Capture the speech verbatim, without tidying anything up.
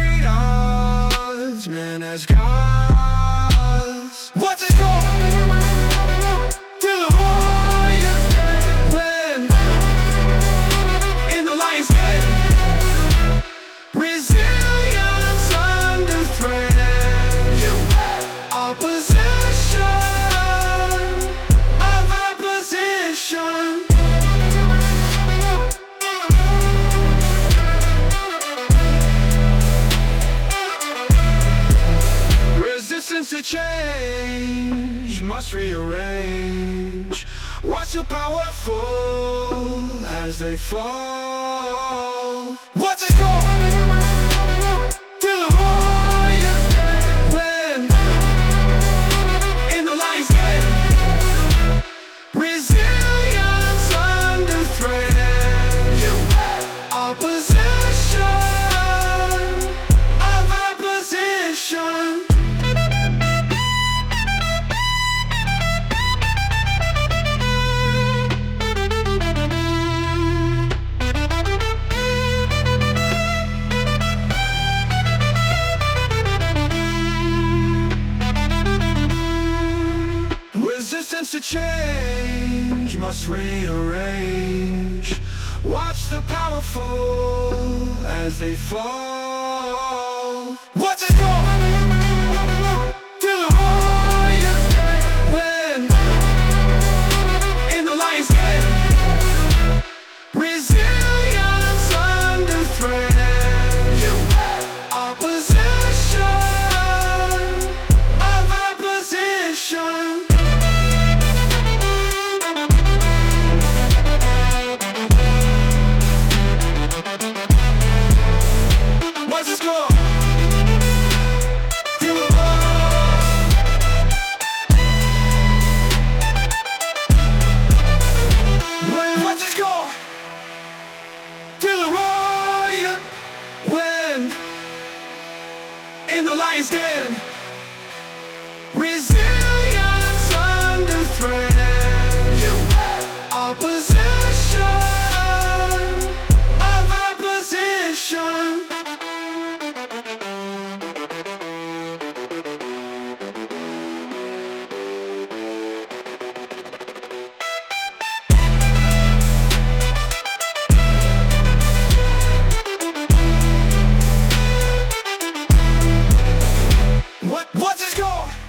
great odds, man has gods. What's it called? To the warrior land in the lion's den. Resilience under threat. Opposition of opposition. Resistance to change must rearrange. Watch the powerful as they fall. What's it called? To the warrior land in the lion's den. Resilience under threat. Opposition of opposition. Resistance to change must rearrange. Watch the powerful as they fall. What's it called? To the warrior land in the lion's den. Resilience under threat. Opposition of opposition. What's the score? Feel the love. What's the score? Feel the warrior when in the lion's den. Resilience under threat. Opposition of opposition. What, what's it called?